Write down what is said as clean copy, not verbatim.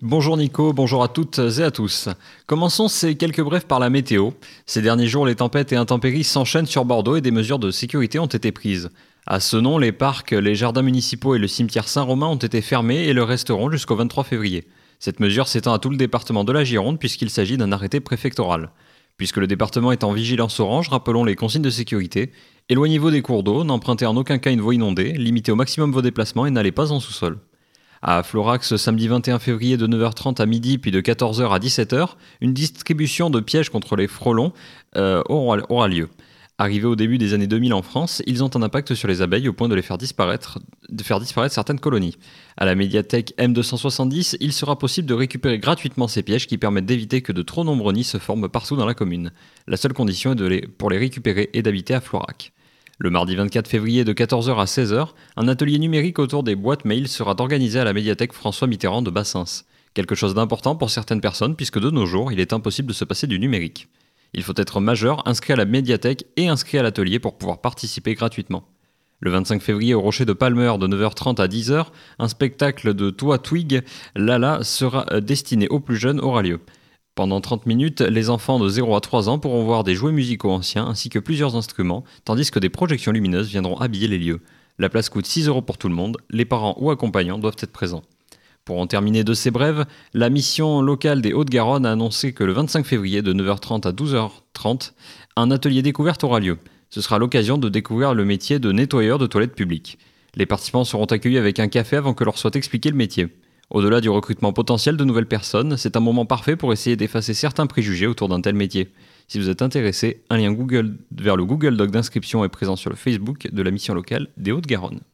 Bonjour Nico, bonjour à toutes et à tous. Commençons ces quelques brefs par la météo. Ces derniers jours, les tempêtes et intempéries s'enchaînent sur Bordeaux et des mesures de sécurité ont été prises. À Senon, les parcs, les jardins municipaux et le cimetière Saint-Romain ont été fermés et le resteront jusqu'au 23 février. Cette mesure s'étend à tout le département de la Gironde puisqu'il s'agit d'un arrêté préfectoral. Puisque le département est en vigilance orange, rappelons les consignes de sécurité. Éloignez-vous des cours d'eau, n'empruntez en aucun cas une voie inondée, limitez au maximum vos déplacements et n'allez pas en sous-sol. À Florac, samedi 21 février de 9h30 à midi puis de 14h à 17h, une distribution de pièges contre les frelons aura lieu. Arrivés au début des années 2000 en France, ils ont un impact sur les abeilles au point de faire disparaître certaines colonies. À la médiathèque M270, il sera possible de récupérer gratuitement ces pièges qui permettent d'éviter que de trop nombreux nids se forment partout dans la commune. La seule condition pour les récupérer est d'habiter à Florac. Le mardi 24 février de 14h à 16h, un atelier numérique autour des boîtes mail sera organisé à la médiathèque François Mitterrand de Bassens. Quelque chose d'important pour certaines personnes puisque de nos jours, il est impossible de se passer du numérique. Il faut être majeur, inscrit à la médiathèque et inscrit à l'atelier pour pouvoir participer gratuitement. Le 25 février au Rocher de Palmer de 9h30 à 10h, un spectacle de Toi Twig, Lala sera destiné aux plus jeunes aura lieu. Pendant 30 minutes, les enfants de 0 à 3 ans pourront voir des jouets musicaux anciens ainsi que plusieurs instruments, tandis que des projections lumineuses viendront habiller les lieux. La place coûte 6 € pour tout le monde, les parents ou accompagnants doivent être présents. Pour en terminer de ces brèves, la mission locale des Hauts-de-Garonne a annoncé que le 25 février de 9h30 à 12h30, un atelier découverte aura lieu. Ce sera l'occasion de découvrir le métier de nettoyeur de toilettes publiques. Les participants seront accueillis avec un café avant que leur soit expliqué le métier. Au-delà du recrutement potentiel de nouvelles personnes, c'est un moment parfait pour essayer d'effacer certains préjugés autour d'un tel métier. Si vous êtes intéressé, un lien Google vers le Google Doc d'inscription est présent sur le Facebook de la mission locale des Hauts-de-Garonne.